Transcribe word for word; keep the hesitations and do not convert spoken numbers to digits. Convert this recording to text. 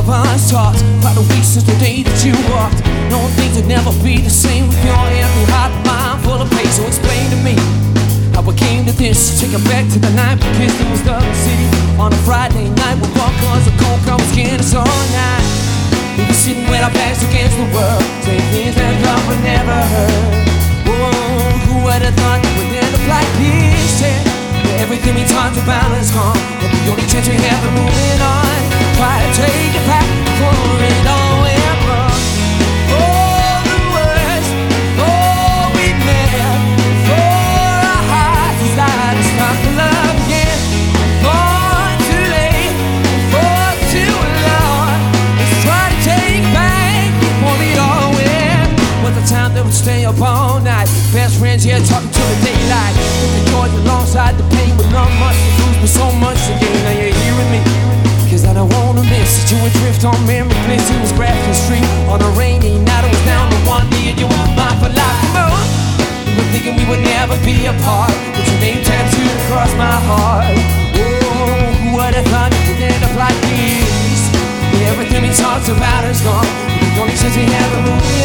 us talked about the week since the day that you walked. Knowing things would never be the same with your empty heart, mind full of pain. So explain to me how we came to this. Take it back to the night we kissed. It was Dublin City on a Friday night with walk-ons and cold comes skin us all night. We were sitting with our backs against the world, saying things that love would never heard. Whoa, who would have thought that we'd end up like this? Yeah, everything we talked about is gone, and the only chance we have of moving on. Try to take it back before it all went wrong. Oh, the worst, oh, we met before our hearts decided to start to love again. Before too late, before too long. Let's try to take it back before it all went. Was the time that would stay up all night, best friends, yeah, talking till the daylight. The joy alongside the pain with not much to lose, but so much to gain. Now you're hearing me, cause I don't wanna miss it. You adrift on memory bliss. It was Grafton Street on a rainy night. I was down to one knee and you were mine for life. We were thinking we would never be apart, with your name tattooed across my heart. Oh, who would have thought it would end up like this? Yeah, everything we talked about is gone, the only chance we have of moving